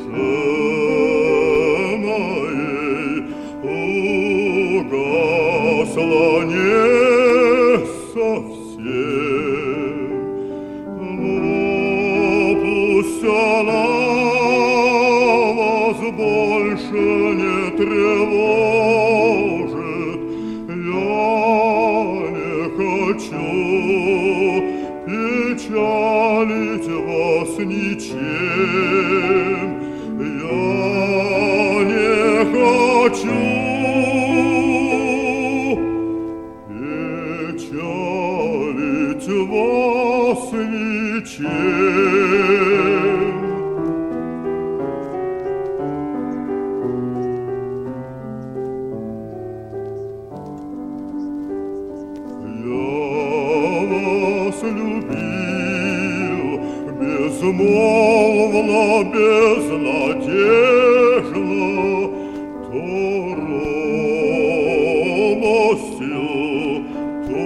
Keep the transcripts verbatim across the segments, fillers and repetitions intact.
моей угасла не совсем, но пусть она вас больше не тревожит. Я не хочу печалить вас ничем. Я не хочу печалить вас ничем. Любил безмолвно, безнадежно, то робостью, то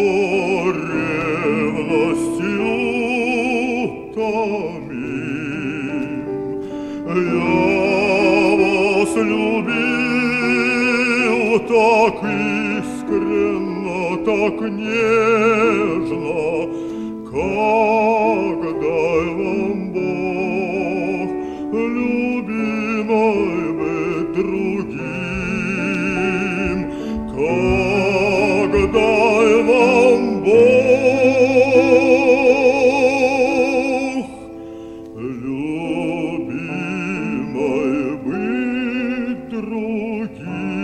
ревностью томим. Я вас любил так искренно, так нежно, как дай вам Бог, любимой быть другим, как дай вам Бог, любимой быть другим.